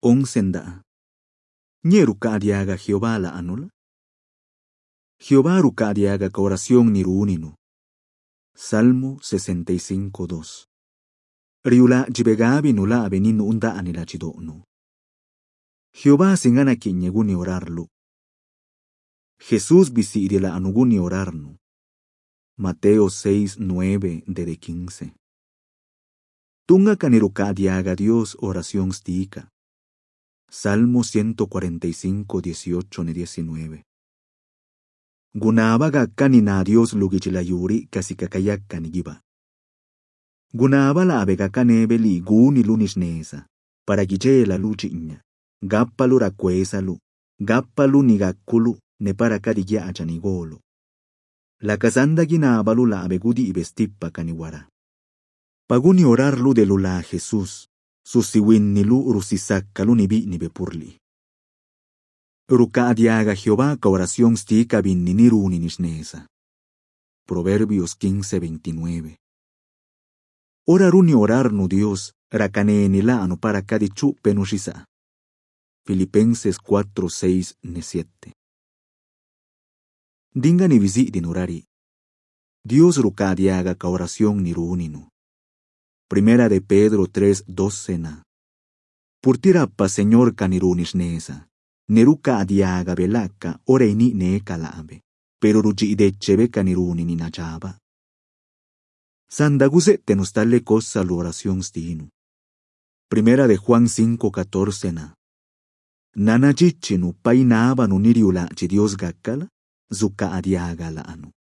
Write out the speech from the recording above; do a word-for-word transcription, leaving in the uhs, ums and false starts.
Onsenda. Nye rukaadiaga Jehová la anula. Jehová rukaadiaga ka oración niruninu. Salmo sesenta y cinco, dos. Riula jibegabi nula abeninu unda anila chidonu. Jehová singana kinyeguni orarlu. Jesús visiri la anuguni orarnu. Mateo seis, nueve, de quince. Tunga kanirukaadiaga Dios oración stika. Salmo ciento cuarenta y cinco, dieciocho, diecinueve. Gunabaga kanina Dios lugichilayuri kasikakayak kanigiba. Gunabala abega kanebeli guni lunisnesa, para giche la luchiña, gappalu rakuesalu, gappalu nigakulu, ne para kadigya achanigolo. La kasanda ginabalu la abegudi ibestippa kaniwara. Paguni orarlu de lula Jesús, susiwin nilu rusisakkalu nibi nibepurli. Rukaadiaga Jehová ka oración stika bin niniru ninisnesa. Proverbios quince, veintinueve. Oraruni orarnu Dios, rakane nila anu para kadichu penushisa. Filipenses cuatro, seis, siete. Dinga ni visi dinurari. Dios rukaadiaga ka oración niruninu. Primera de Pedro tres, doce na. Purtirappa Señor kanirunisnesa. Neruka adiaga belaka oreini ne kalabe, pero ruji idechebe kaniruni ni nachaba. Sandaguse tenustalle cosa la oración stinu. Primera de Juan cinco, catorce na. Nanachichinu painaba nuniriula chi Dios gakkala, zuka adiaga la anu.